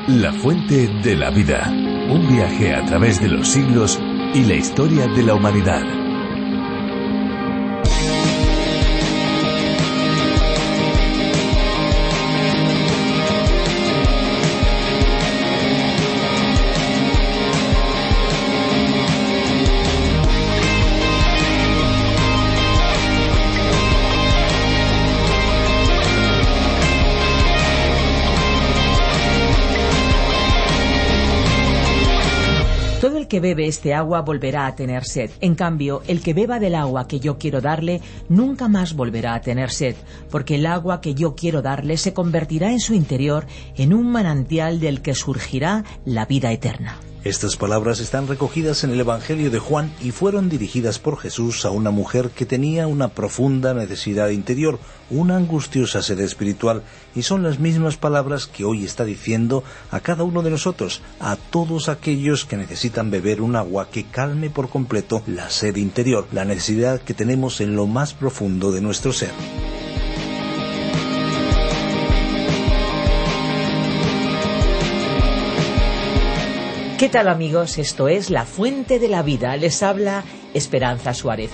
La fuente de la vida. Un viaje a través de los siglos y la historia de la humanidad. Todo el que bebe este agua volverá a tener sed. En cambio, el que beba del agua que yo quiero darle, nunca más volverá a tener sed, porque el agua que yo quiero darle se convertirá en su interior en un manantial del que surgirá la vida eterna. Estas palabras están recogidas en el Evangelio de Juan y fueron dirigidas por Jesús a una mujer que tenía una profunda necesidad interior, una angustiosa sed espiritual, y son las mismas palabras que hoy está diciendo a cada uno de nosotros, a todos aquellos que necesitan beber un agua que calme por completo la sed interior, la necesidad que tenemos en lo más profundo de nuestro ser. ¿Qué tal, amigos? Esto es La Fuente de la Vida. Les habla Esperanza Suárez.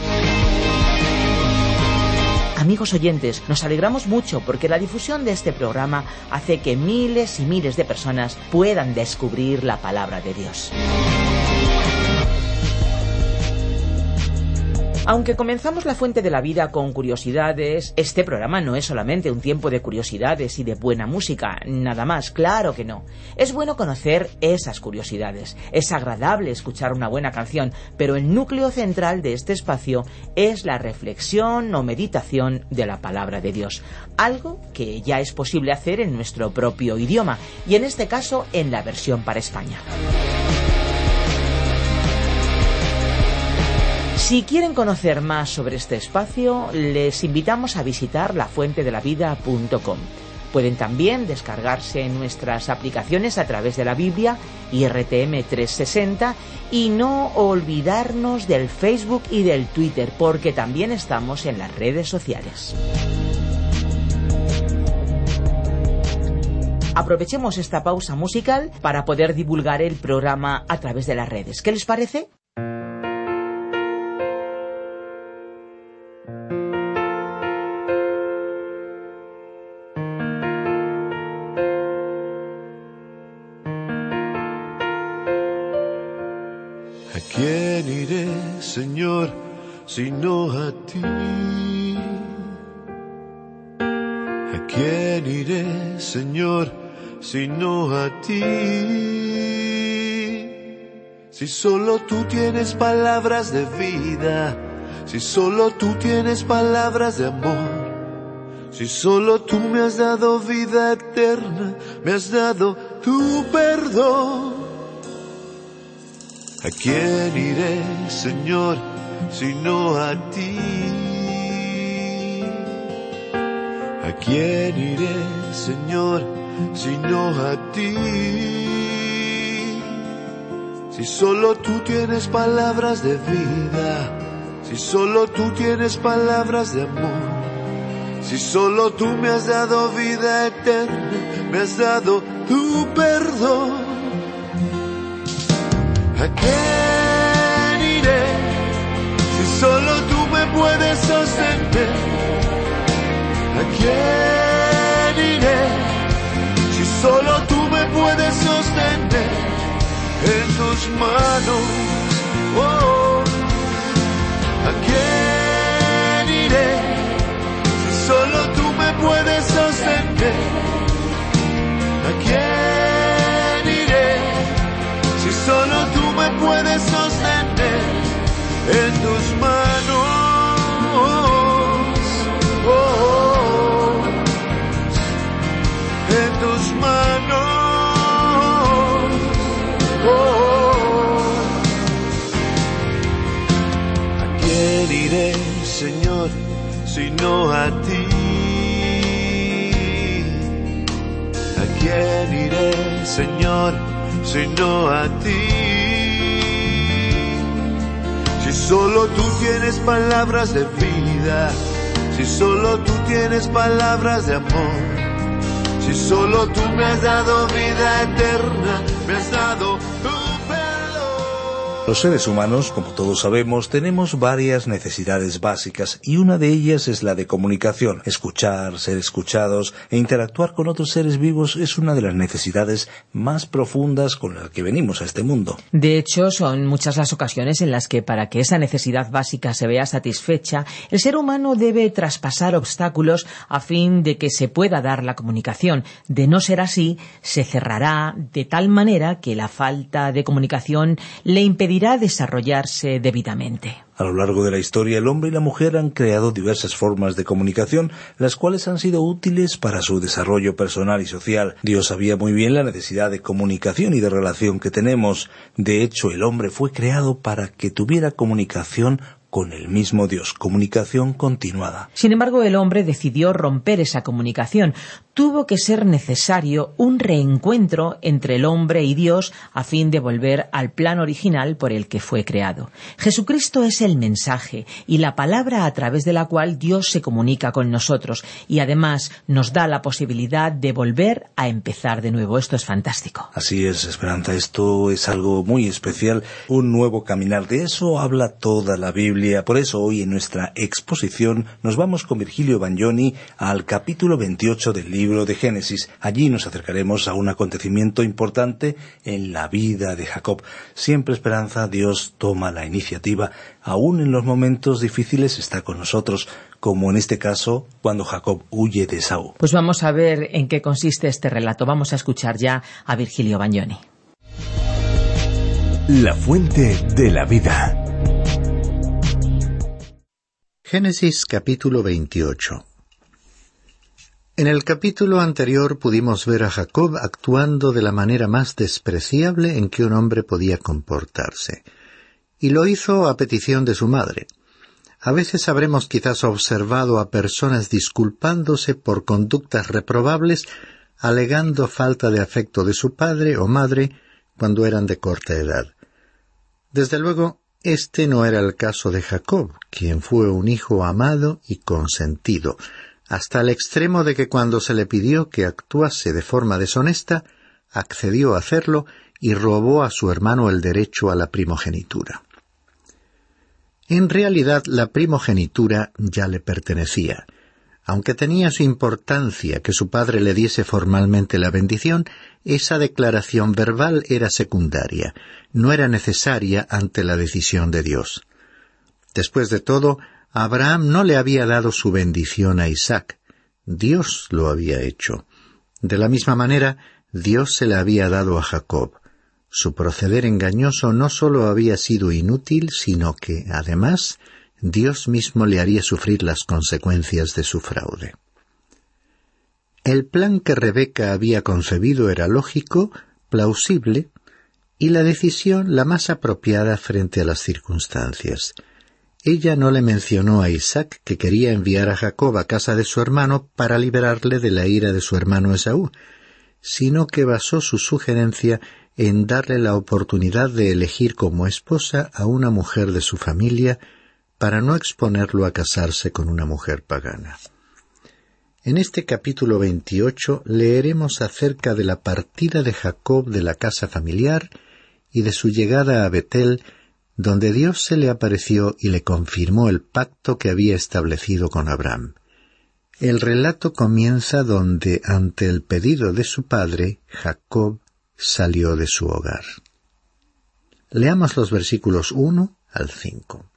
Amigos oyentes, nos alegramos mucho porque la difusión de este programa hace que miles y miles de personas puedan descubrir la palabra de Dios. Aunque comenzamos La Fuente de la Vida con curiosidades, este programa no es solamente un tiempo de curiosidades y de buena música, nada más, claro que no. Es bueno conocer esas curiosidades, es agradable escuchar una buena canción, pero el núcleo central de este espacio es la reflexión o meditación de la palabra de Dios, algo que ya es posible hacer en nuestro propio idioma, y en este caso en la versión para España. Si quieren conocer más sobre este espacio, les invitamos a visitar lafuentedelavida.com. Pueden también descargarse nuestras aplicaciones a través de la Biblia y RTM 360 y no olvidarnos del Facebook y del Twitter, porque también estamos en las redes sociales. Aprovechemos esta pausa musical para poder divulgar el programa a través de las redes. ¿Qué les parece? ¿A quién iré, Señor, sino a ti? ¿A quién iré, Señor, sino a ti? Si solo tú tienes palabras de vida, si solo tú tienes palabras de amor, si solo tú me has dado vida eterna, me has dado tu perdón. ¿A quién iré, Señor, sino a ti? ¿A quién iré, Señor, sino a ti? Si solo tú tienes palabras de vida, si solo tú tienes palabras de amor, si solo tú me has dado vida eterna, me has dado tu perdón. ¿A quién iré si solo tú me puedes sostener? ¿A quién iré si solo tú me puedes sostener en tus manos? Oh, ¿a quién iré si solo tú me puedes sostener? ¿A quién iré si solo tú me puedes sostener en tus manos? Oh, en tus manos. Oh, ¿a quién iré, Señor, sino a ti? ¿A quién iré, Señor, sino a ti? Si solo tú tienes palabras de vida, si solo tú tienes palabras de amor, si Si solo tú me has dado vida eterna, me has dado tu perdón. Los seres humanos, como todos sabemos, tenemos varias necesidades básicas y una de ellas es la de comunicación. Escuchar, ser escuchados e interactuar con otros seres vivos es una de las necesidades más profundas con las que venimos a este mundo. De hecho, son muchas las ocasiones en las que para que esa necesidad básica se vea satisfecha, el ser humano debe traspasar obstáculos a fin de que se pueda dar la comunicación. De no ser así, se cerrará de tal manera que la falta de comunicación le impedirá desarrollarse debidamente. A lo largo de la historia, el hombre y la mujer han creado diversas formas de comunicación, las cuales han sido útiles para su desarrollo personal y social. Dios sabía muy bien la necesidad de comunicación y de relación que tenemos. De hecho, el hombre fue creado para que tuviera comunicación con el mismo Dios, comunicación continuada. Sin embargo, el hombre decidió romper esa comunicación. Tuvo que ser necesario un reencuentro entre el hombre y Dios a fin de volver al plan original por el que fue creado. Jesucristo es el mensaje y la palabra a través de la cual Dios se comunica con nosotros y además nos da la posibilidad de volver a empezar de nuevo. Esto es fantástico. Así es, Esperanza, esto es algo muy especial, un nuevo caminar. De eso habla toda la Biblia. Por eso hoy en nuestra exposición nos vamos con Virgilio Bagnoni al capítulo 28 del libro de Génesis. Allí nos acercaremos a un acontecimiento importante en la vida de Jacob. Siempre, Esperanza, Dios toma la iniciativa, aún en los momentos difíciles está con nosotros, como en este caso cuando Jacob huye de Esaú. Pues vamos a ver en qué consiste este relato. Vamos a escuchar ya a Virgilio Bagnoni. La fuente de la vida. Génesis capítulo 28. En el capítulo anterior pudimos ver a Jacob actuando de la manera más despreciable en que un hombre podía comportarse, y lo hizo a petición de su madre. A veces habremos quizás observado a personas disculpándose por conductas reprobables, alegando falta de afecto de su padre o madre cuando eran de corta edad. Desde luego, este no era el caso de Jacob, quien fue un hijo amado y consentido, hasta el extremo de que cuando se le pidió que actuase de forma deshonesta, accedió a hacerlo y robó a su hermano el derecho a la primogenitura. En realidad, la primogenitura ya le pertenecía. Aunque tenía su importancia que su padre le diese formalmente la bendición, esa declaración verbal era secundaria, no era necesaria ante la decisión de Dios. Después de todo, Abraham no le había dado su bendición a Isaac, Dios lo había hecho. De la misma manera, Dios se la había dado a Jacob. Su proceder engañoso no solo había sido inútil, sino que, además, Dios mismo le haría sufrir las consecuencias de su fraude. El plan que Rebeca había concebido era lógico, plausible, y la decisión la más apropiada frente a las circunstancias. Ella no le mencionó a Isaac que quería enviar a Jacob a casa de su hermano para librarle de la ira de su hermano Esaú, sino que basó su sugerencia en darle la oportunidad de elegir como esposa a una mujer de su familia para no exponerlo a casarse con una mujer pagana. En este capítulo 28 leeremos acerca de la partida de Jacob de la casa familiar y de su llegada a Betel, donde Dios se le apareció y le confirmó el pacto que había establecido con Abraham. El relato comienza donde, ante el pedido de su padre, Jacob salió de su hogar. Leamos los versículos 1 al 5.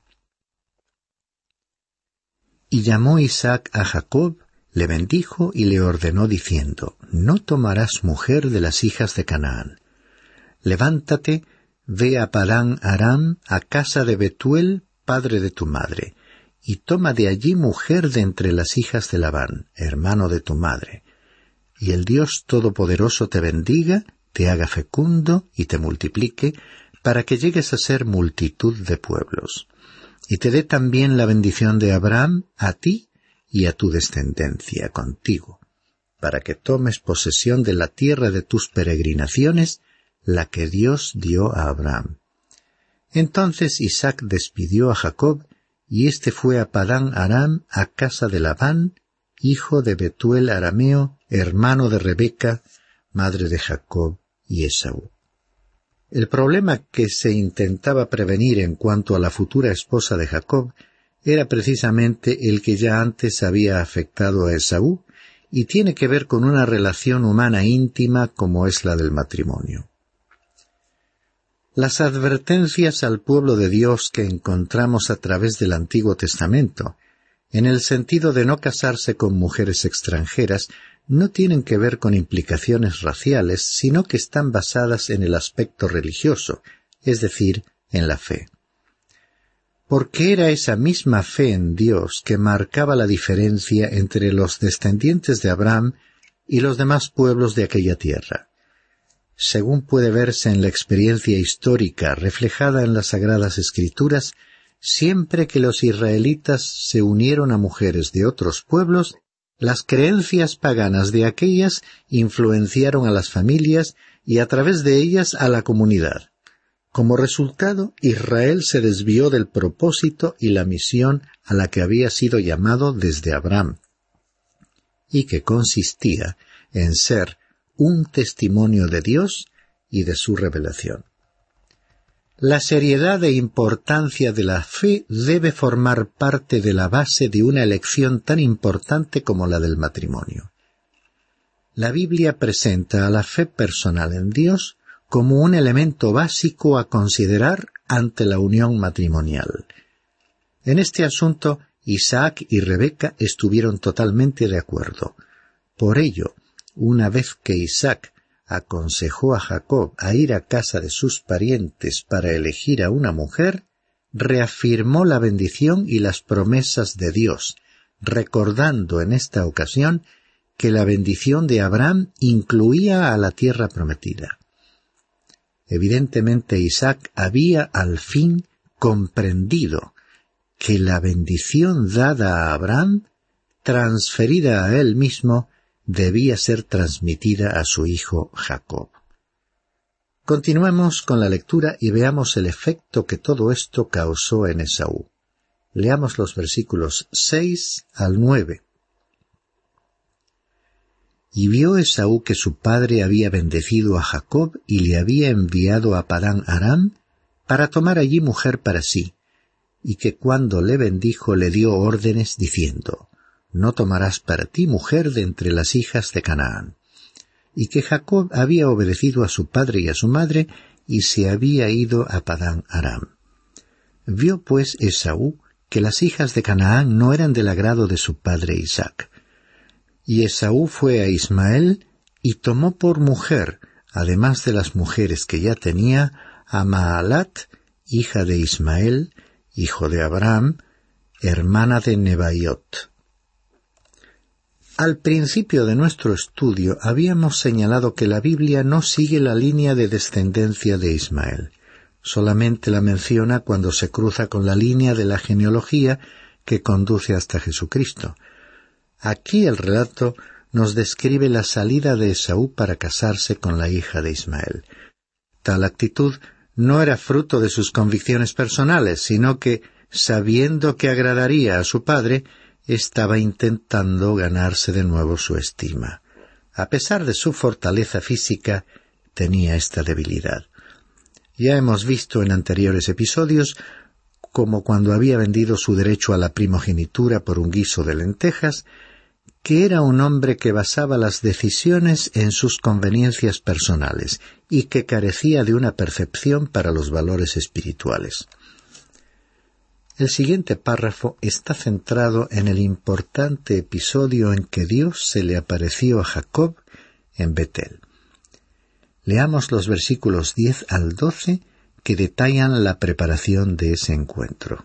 Y llamó Isaac a Jacob, le bendijo y le ordenó diciendo: No tomarás mujer de las hijas de Canaán. Levántate, ve a Padán Aram, a casa de Betuel, padre de tu madre, y toma de allí mujer de entre las hijas de Labán, hermano de tu madre. Y el Dios Todopoderoso te bendiga, te haga fecundo y te multiplique, para que llegues a ser multitud de pueblos. Y te dé también la bendición de Abraham a ti y a tu descendencia contigo, para que tomes posesión de la tierra de tus peregrinaciones, la que Dios dio a Abraham. Entonces Isaac despidió a Jacob, y éste fue a Padán Aram, a casa de Labán, hijo de Betuel arameo, hermano de Rebeca, madre de Jacob y Esaú. El problema que se intentaba prevenir en cuanto a la futura esposa de Jacob era precisamente el que ya antes había afectado a Esaú, y tiene que ver con una relación humana íntima como es la del matrimonio. Las advertencias al pueblo de Dios que encontramos a través del Antiguo Testamento, en el sentido de no casarse con mujeres extranjeras, no tienen que ver con implicaciones raciales, sino que están basadas en el aspecto religioso, es decir, en la fe. Porque era esa misma fe en Dios que marcaba la diferencia entre los descendientes de Abraham y los demás pueblos de aquella tierra. Según puede verse en la experiencia histórica reflejada en las Sagradas Escrituras, siempre que los israelitas se unieron a mujeres de otros pueblos, las creencias paganas de aquellas influenciaron a las familias y a través de ellas a la comunidad. Como resultado, Israel se desvió del propósito y la misión a la que había sido llamado desde Abraham, y que consistía en ser un testimonio de Dios y de su revelación. La seriedad e importancia de la fe debe formar parte de la base de una elección tan importante como la del matrimonio. La Biblia presenta a la fe personal en Dios como un elemento básico a considerar ante la unión matrimonial. En este asunto, Isaac y Rebeca estuvieron totalmente de acuerdo. Por ello, una vez que Isaac aconsejó a Jacob a ir a casa de sus parientes para elegir a una mujer, reafirmó la bendición y las promesas de Dios, recordando en esta ocasión que la bendición de Abraham incluía a la tierra prometida. Evidentemente Isaac había al fin comprendido que la bendición dada a Abraham, transferida a él mismo, debía ser transmitida a su hijo Jacob. Continuemos con la lectura y veamos el efecto que todo esto causó en Esaú. Leamos los versículos 6 al 9. Y vio Esaú que su padre había bendecido a Jacob y le había enviado a Padán Aram para tomar allí mujer para sí, y que cuando le bendijo le dio órdenes diciendo: no tomarás para ti mujer de entre las hijas de Canaán. Y que Jacob había obedecido a su padre y a su madre, y se había ido a Padán Aram. Vio pues Esaú que las hijas de Canaán no eran del agrado de su padre Isaac. Y Esaú fue a Ismael y tomó por mujer, además de las mujeres que ya tenía, a Maalat, hija de Ismael, hijo de Abraham, hermana de Nebaiot. Al principio de nuestro estudio habíamos señalado que la Biblia no sigue la línea de descendencia de Ismael. Solamente la menciona cuando se cruza con la línea de la genealogía que conduce hasta Jesucristo. Aquí el relato nos describe la salida de Esaú para casarse con la hija de Ismael. Tal actitud no era fruto de sus convicciones personales, sino que, sabiendo que agradaría a su padre, estaba intentando ganarse de nuevo su estima. A pesar de su fortaleza física, tenía esta debilidad. Ya hemos visto en anteriores episodios como cuando había vendido su derecho a la primogenitura por un guiso de lentejas, que era un hombre que basaba las decisiones en sus conveniencias personales y que carecía de una percepción para los valores espirituales. El siguiente párrafo está centrado en el importante episodio en que Dios se le apareció a Jacob en Betel. Leamos los versículos 10 al 12 que detallan la preparación de ese encuentro.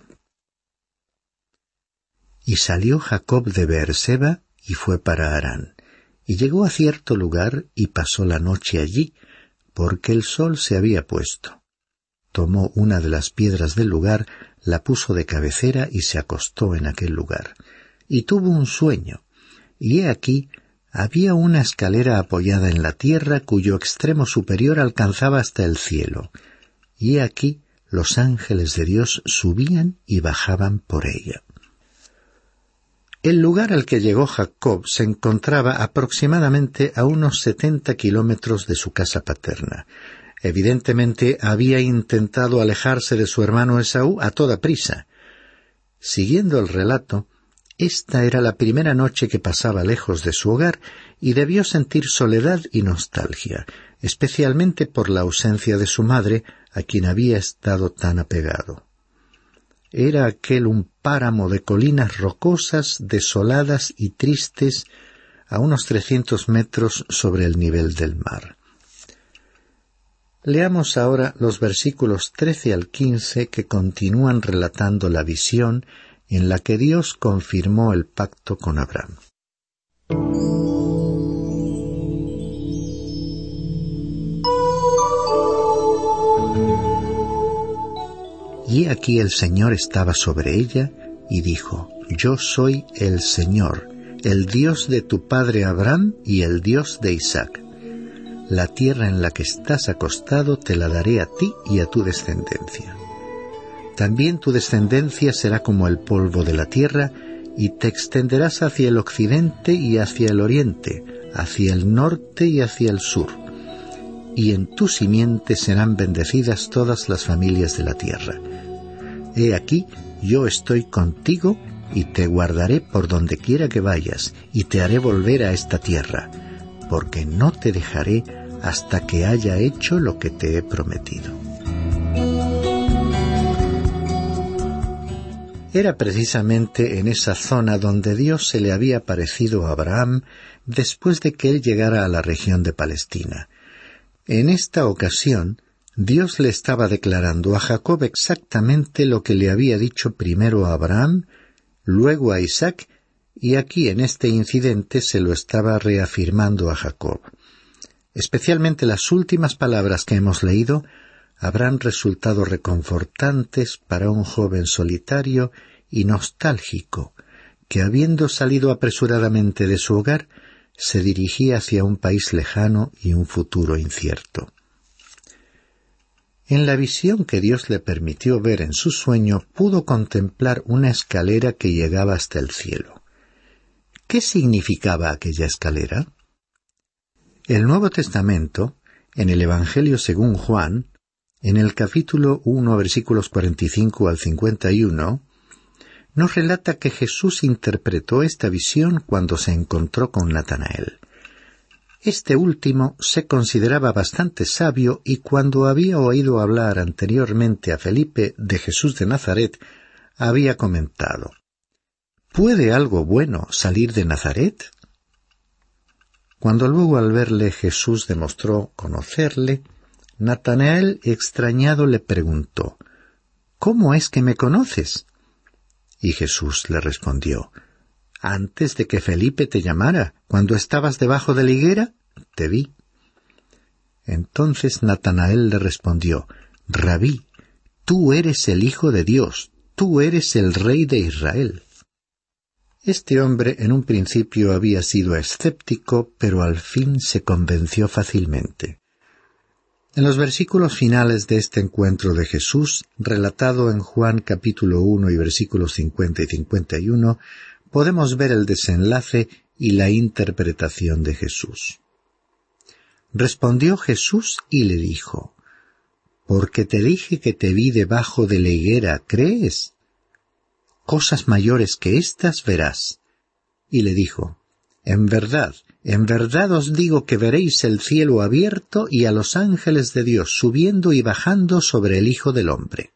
Y salió Jacob de Beerseba y fue para Harán, y llegó a cierto lugar y pasó la noche allí, porque el sol se había puesto. Tomó una de las piedras del lugar, la puso de cabecera y se acostó en aquel lugar. Y tuvo un sueño, y he aquí, había una escalera apoyada en la tierra cuyo extremo superior alcanzaba hasta el cielo, y he aquí los ángeles de Dios subían y bajaban por ella. El lugar al que llegó Jacob se encontraba aproximadamente a unos 70 kilómetros de su casa paterna. Evidentemente había intentado alejarse de su hermano Esaú a toda prisa. Siguiendo el relato, esta era la primera noche que pasaba lejos de su hogar y debió sentir soledad y nostalgia, especialmente por la ausencia de su madre, a quien había estado tan apegado. Era aquel un páramo de colinas rocosas, desoladas y tristes, a unos 300 metros sobre el nivel del mar. Leamos ahora los versículos 13 al 15 que continúan relatando la visión en la que Dios confirmó el pacto con Abraham. Y aquí el Señor estaba sobre ella, y dijo: Yo soy el Señor, el Dios de tu padre Abraham y el Dios de Isaac. La tierra en la que estás acostado te la daré a ti y a tu descendencia. También tu descendencia será como el polvo de la tierra, y te extenderás hacia el occidente y hacia el oriente, hacia el norte y hacia el sur. Y en tu simiente serán bendecidas todas las familias de la tierra. He aquí, yo estoy contigo, y te guardaré por donde quiera que vayas, y te haré volver a esta tierra, porque no te dejaré hasta que haya hecho lo que te he prometido. Era precisamente en esa zona donde Dios se le había aparecido a Abraham después de que él llegara a la región de Palestina. En esta ocasión, Dios le estaba declarando a Jacob exactamente lo que le había dicho primero a Abraham, luego a Isaac, y aquí en este incidente se lo estaba reafirmando a Jacob. Especialmente las últimas palabras que hemos leído habrán resultado reconfortantes para un joven solitario y nostálgico, que habiendo salido apresuradamente de su hogar, se dirigía hacia un país lejano y un futuro incierto. En la visión que Dios le permitió ver en su sueño, pudo contemplar una escalera que llegaba hasta el cielo. ¿Qué significaba aquella escalera? El Nuevo Testamento, en el Evangelio según Juan, en el capítulo 1, versículos 45 al 51, nos relata que Jesús interpretó esta visión cuando se encontró con Natanael. Este último se consideraba bastante sabio y cuando había oído hablar anteriormente a Felipe de Jesús de Nazaret, había comentado: ¿puede algo bueno salir de Nazaret? Cuando luego al verle Jesús demostró conocerle, Natanael extrañado le preguntó: ¿cómo es que me conoces? Y Jesús le respondió: antes de que Felipe te llamara, cuando estabas debajo de la higuera, te vi. Entonces Natanael le respondió: Rabí, tú eres el Hijo de Dios, tú eres el Rey de Israel. Este hombre en un principio había sido escéptico, pero al fin se convenció fácilmente. En los versículos finales de este encuentro de Jesús, relatado en Juan capítulo 1 y versículos 50 y 51, podemos ver el desenlace y la interpretación de Jesús. Respondió Jesús y le dijo: porque te dije que te vi debajo de la higuera, ¿crees? Cosas mayores que éstas verás. Y le dijo: en verdad os digo que veréis el cielo abierto y a los ángeles de Dios subiendo y bajando sobre el Hijo del Hombre.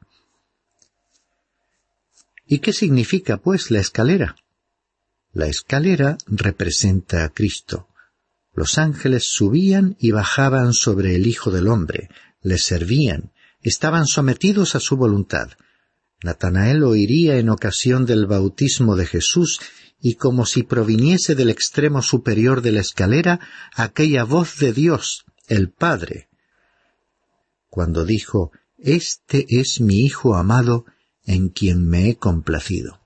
¿Y qué significa, pues, la escalera? La escalera representa a Cristo. Los ángeles subían y bajaban sobre el Hijo del Hombre, le servían, estaban sometidos a su voluntad. Natanael oiría en ocasión del bautismo de Jesús, y como si proviniese del extremo superior de la escalera, aquella voz de Dios, el Padre, cuando dijo: «Este es mi Hijo amado, en quien me he complacido».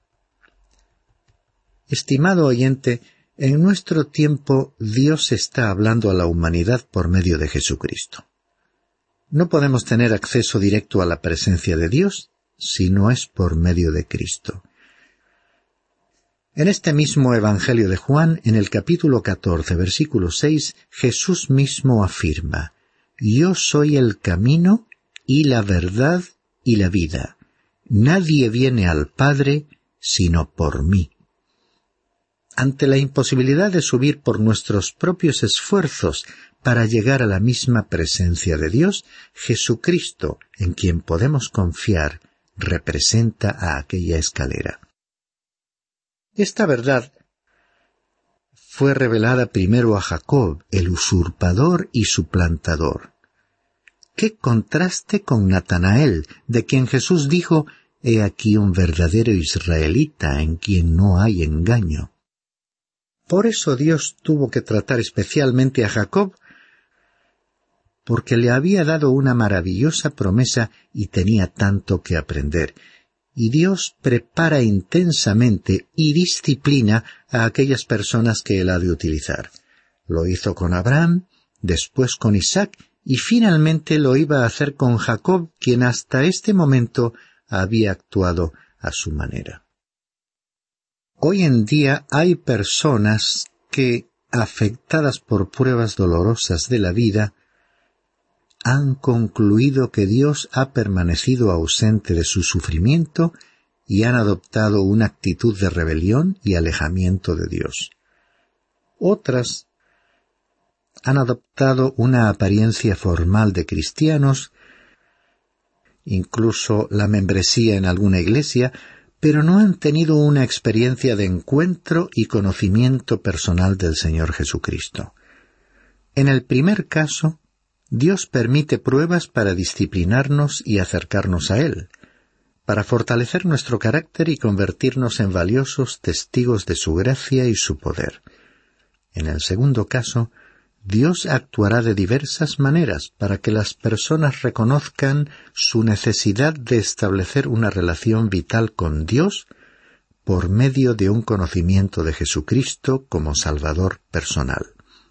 Estimado oyente, en nuestro tiempo Dios está hablando a la humanidad por medio de Jesucristo. No podemos tener acceso directo a la presencia de Dios si no es por medio de Cristo. En este mismo Evangelio de Juan, en el capítulo 14, versículo 6, Jesús mismo afirma: «Yo soy el camino y la verdad y la vida. Nadie viene al Padre sino por mí». Ante la imposibilidad de subir por nuestros propios esfuerzos para llegar a la misma presencia de Dios, Jesucristo, en quien podemos confiar, representa a aquella escalera. Esta verdad fue revelada primero a Jacob, el usurpador y suplantador. ¡Qué contraste con Natanael, de quien Jesús dijo: «He aquí un verdadero israelita en quien no hay engaño»! Por eso Dios tuvo que tratar especialmente a Jacob, porque le había dado una maravillosa promesa y tenía tanto que aprender. Y Dios prepara intensamente y disciplina a aquellas personas que Él ha de utilizar. Lo hizo con Abraham, después con Isaac, y finalmente lo iba a hacer con Jacob, quien hasta este momento había actuado a su manera. Hoy en día hay personas que, afectadas por pruebas dolorosas de la vida, han concluido que Dios ha permanecido ausente de su sufrimiento y han adoptado una actitud de rebelión y alejamiento de Dios. Otras han adoptado una apariencia formal de cristianos, incluso la membresía en alguna iglesia, pero no han tenido una experiencia de encuentro y conocimiento personal del Señor Jesucristo. En el primer caso, Dios permite pruebas para disciplinarnos y acercarnos a Él, para fortalecer nuestro carácter y convertirnos en valiosos testigos de su gracia y su poder. En el segundo caso, Dios actuará de diversas maneras para que las personas reconozcan su necesidad de establecer una relación vital con Dios por medio de un conocimiento de Jesucristo como Salvador personal.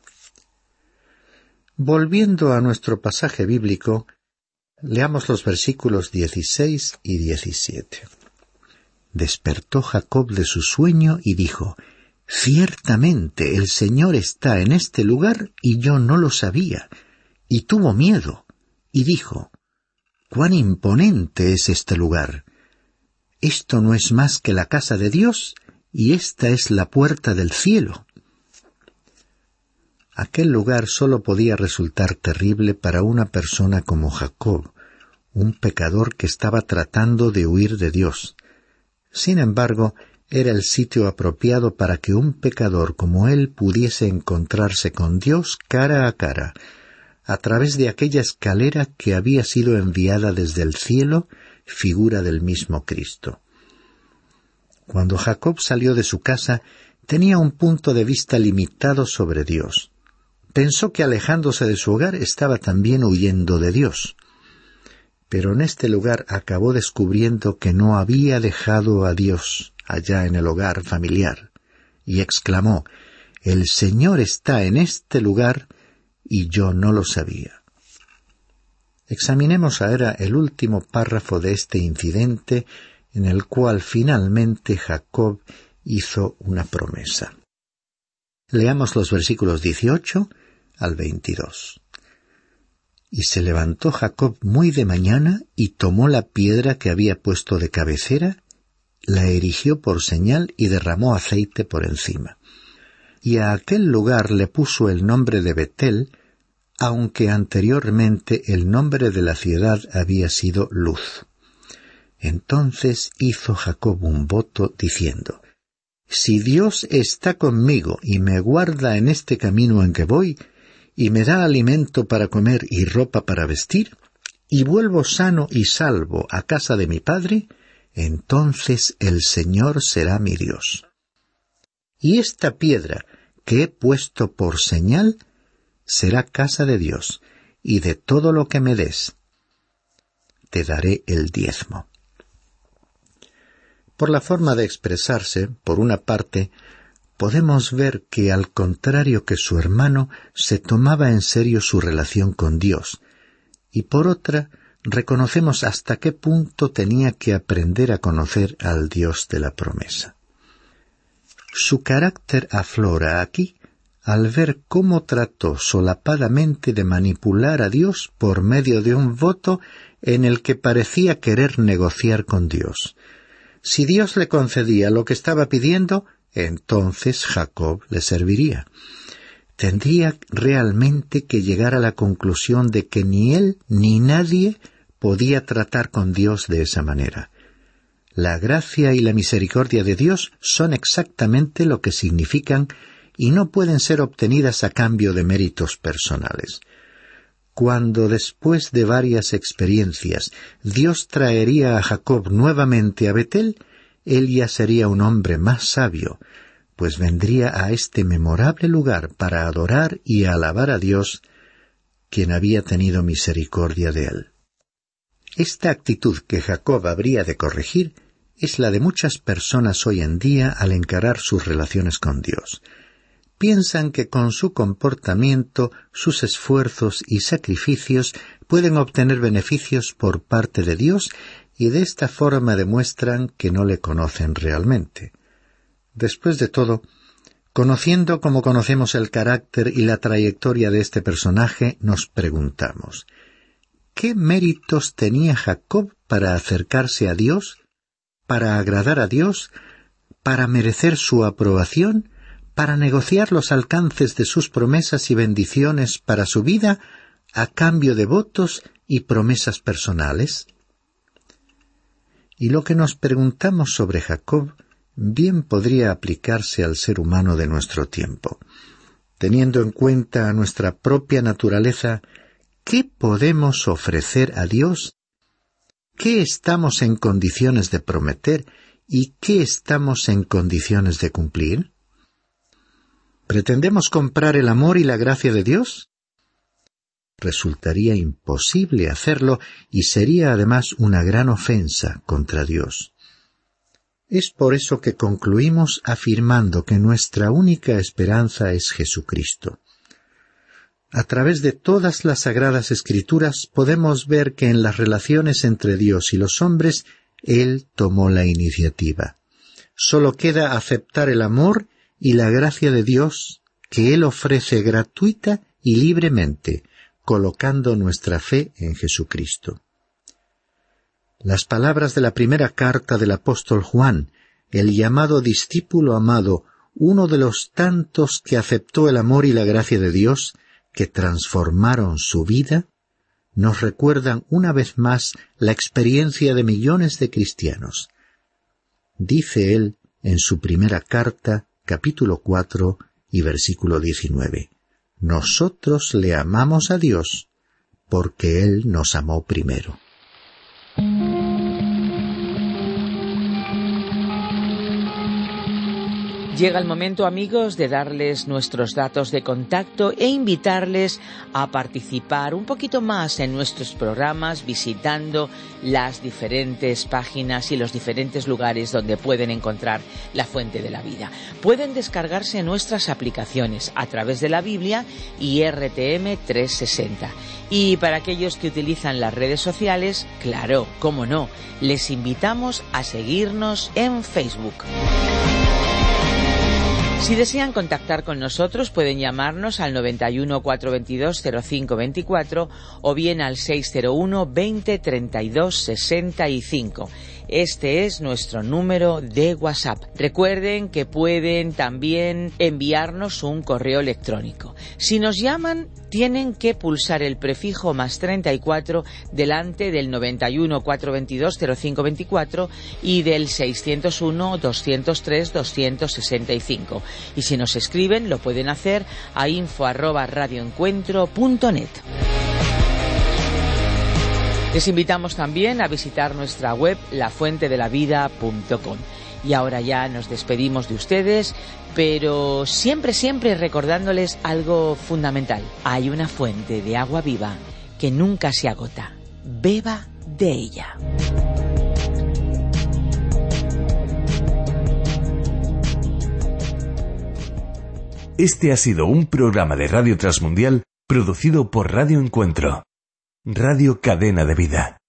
Volviendo a nuestro pasaje bíblico, leamos los versículos 16 y 17. Despertó Jacob de su sueño y dijo: «Ciertamente el Señor está en este lugar y yo no lo sabía». Y tuvo miedo y dijo: «¿Cuán imponente es este lugar? Esto no es más que la casa de Dios y esta es la puerta del cielo». Aquel lugar solo podía resultar terrible para una persona como Jacob, un pecador que estaba tratando de huir de Dios. Sin embargo, era el sitio apropiado para que un pecador como él pudiese encontrarse con Dios cara a cara, a través de aquella escalera que había sido enviada desde el cielo, figura del mismo Cristo. Cuando Jacob salió de su casa, tenía un punto de vista limitado sobre Dios. Pensó que alejándose de su hogar estaba también huyendo de Dios. Pero en este lugar acabó descubriendo que no había dejado a Dios allá en el hogar familiar, y exclamó: «El Señor está en este lugar y yo no lo sabía». Examinemos ahora el último párrafo de este incidente, en el cual finalmente Jacob hizo una promesa. Leamos los versículos 18 al 22. «Y se levantó Jacob muy de mañana, y tomó la piedra que había puesto de cabecera, la erigió por señal y derramó aceite por encima. Y a aquel lugar le puso el nombre de Betel, aunque anteriormente el nombre de la ciudad había sido Luz. Entonces hizo Jacob un voto diciendo: «Si Dios está conmigo y me guarda en este camino en que voy, y me da alimento para comer y ropa para vestir, y vuelvo sano y salvo a casa de mi padre, entonces el Señor será mi Dios. Y esta piedra que he puesto por señal será casa de Dios, y de todo lo que me des, te daré el diezmo». Por la forma de expresarse, por una parte, podemos ver que, al contrario que su hermano, se tomaba en serio su relación con Dios, y por otra, reconocemos hasta qué punto tenía que aprender a conocer al Dios de la promesa. Su carácter aflora aquí al ver cómo trató solapadamente de manipular a Dios por medio de un voto en el que parecía querer negociar con Dios. Si Dios le concedía lo que estaba pidiendo, entonces Jacob le serviría. Tendría realmente que llegar a la conclusión de que ni él ni nadie podía tratar con Dios de esa manera. La gracia y la misericordia de Dios son exactamente lo que significan y no pueden ser obtenidas a cambio de méritos personales. Cuando después de varias experiencias Dios traería a Jacob nuevamente a Betel, él ya sería un hombre más sabio, pues vendría a este memorable lugar para adorar y alabar a Dios, quien había tenido misericordia de él. Esta actitud que Jacob habría de corregir es la de muchas personas hoy en día al encarar sus relaciones con Dios. Piensan que con su comportamiento, sus esfuerzos y sacrificios pueden obtener beneficios por parte de Dios y de esta forma demuestran que no le conocen realmente. Después de todo, conociendo como conocemos el carácter y la trayectoria de este personaje, nos preguntamos, ¿qué méritos tenía Jacob para acercarse a Dios, para agradar a Dios, para merecer su aprobación, para negociar los alcances de sus promesas y bendiciones para su vida a cambio de votos y promesas personales? Y lo que nos preguntamos sobre Jacob bien podría aplicarse al ser humano de nuestro tiempo. Teniendo en cuenta nuestra propia naturaleza, ¿qué podemos ofrecer a Dios? ¿Qué estamos en condiciones de prometer y qué estamos en condiciones de cumplir? ¿Pretendemos comprar el amor y la gracia de Dios? Resultaría imposible hacerlo y sería además una gran ofensa contra Dios. Es por eso que concluimos afirmando que nuestra única esperanza es Jesucristo. A través de todas las Sagradas Escrituras podemos ver que en las relaciones entre Dios y los hombres, Él tomó la iniciativa. Solo queda aceptar el amor y la gracia de Dios que Él ofrece gratuita y libremente, colocando nuestra fe en Jesucristo. Las palabras de la primera carta del apóstol Juan, el llamado discípulo amado, uno de los tantos que aceptó el amor y la gracia de Dios, que transformaron su vida, nos recuerdan una vez más la experiencia de millones de cristianos. Dice él en su primera carta, capítulo 4 y versículo 19, «Nosotros le amamos a Dios porque Él nos amó primero». Llega el momento, amigos, de darles nuestros datos de contacto e invitarles a participar un poquito más en nuestros programas visitando las diferentes páginas y los diferentes lugares donde pueden encontrar la Fuente de la Vida. Pueden descargarse nuestras aplicaciones a través de la Biblia y RTM 360. Y para aquellos que utilizan las redes sociales, claro, cómo no, les invitamos a seguirnos en Facebook. Si desean contactar con nosotros, pueden llamarnos al 91 422 0524 o bien al 601 20 32 65. Este es nuestro número de WhatsApp. Recuerden que pueden también enviarnos un correo electrónico. Si nos llaman, tienen que pulsar el prefijo más 34 delante del 91 422 0524 y del 601 203 265. Y si nos escriben, lo pueden hacer a info@radioencuentro.net. Les invitamos también a visitar nuestra web lafuentedelavida.com. Y ahora ya nos despedimos de ustedes, pero siempre recordándoles algo fundamental. Hay una fuente de agua viva que nunca se agota. Beba de ella. Este ha sido un programa de Radio Transmundial producido por Radio Encuentro, Radio Cadena de Vida.